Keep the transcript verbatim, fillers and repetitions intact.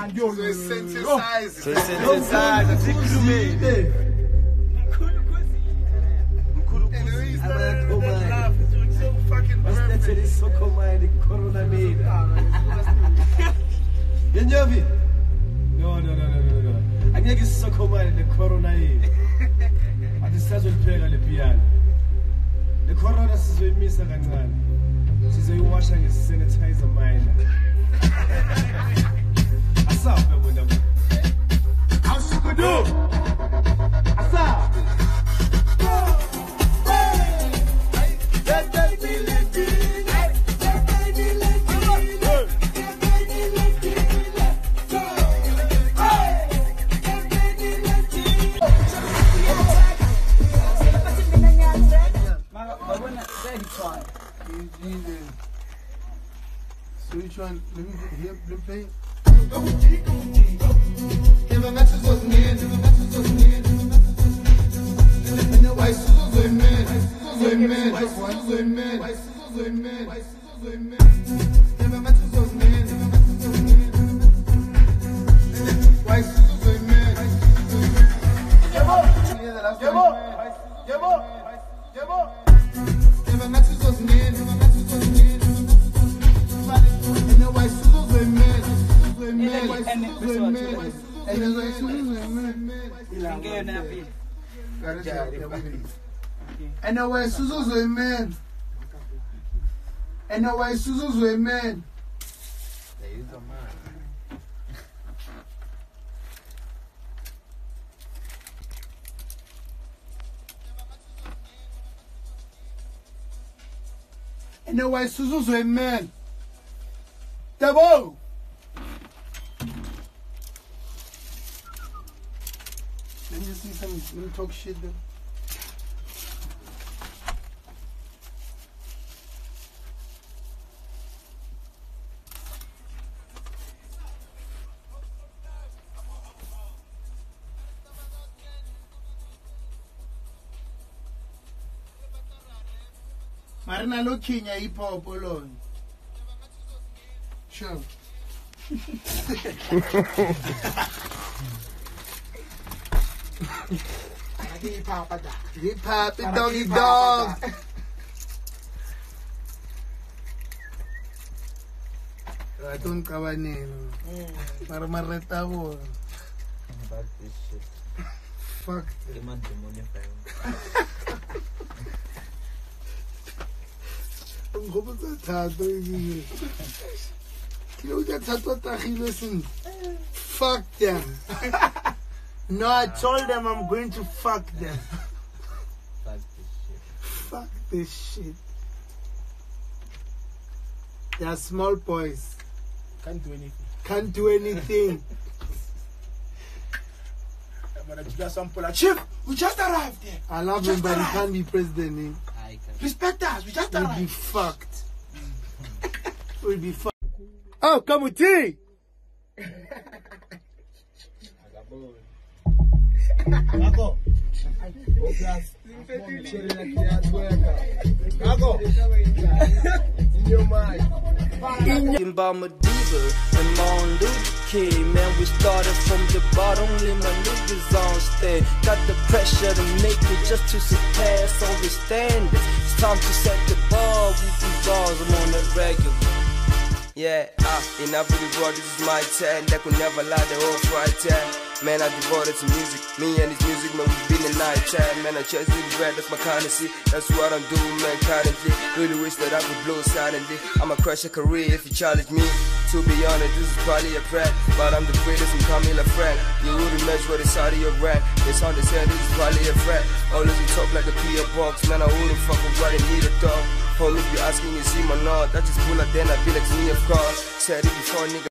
Sensitize. Sensitize. No, no, no, no, no, no. Angeke sisokhomane le-corona yethu. Athi sisazoyipheka le piano. Le corona sizoyimisa kancane. Sizoyiwasha nge-sanitizer minor. Asaphe wena. Awusukudu. Asaphe. So which one? Let me hear, let me play. Anyway, Suzu's a man. Anyway, Suzu's a man. Anyway, Suzu's a man. Double. Let me see some, let me talk shit then. Marina looking at hip hop alone. Sure. Hip hop, doggy dog. I don't cover name. Para marreta bo. Fuck this shit. Fuck. I'm hoping that tattoo is you get tattoo. Fuck them. No, I told them I'm going to fuck them. Fuck this shit. Fuck this shit. They are small boys. Can't do anything. Can't do anything. Chief, we just arrived there. I love him, but he can't be president. Eh? Respect us, we just We'll arrived. be fucked. We'll be fucked. Oh, come with tea. Ako. Ako. In Bamadiva and Martin Luther King, man, we started from the bottom, leave my niggas on stage. Got the pressure to make it just to surpass all the standards. It's time to set the bar with these bars, I'm on that regular. Yeah, ah, enough with the bro, this is my time. That could never lie, the whole fright time. Man, I devoted to music. Me and this music, man, we've been in night time. Man, I chase with bread, that's my currency. That's what I'm doing, man, currently. Really wish that I could blow silently. I'ma crush a career if you challenge me. To be honest, this is probably a prank, but I'm the greatest and Camila Frank. You wouldn't match what is out of your rank. They sound the same, this is probably a threat. Always you talk like a P O box. Man, I wouldn't fuck with what I need a dog. Homies be asking, you see my nod. I just pull up, then I be like to me, of course. Said it before, nigga.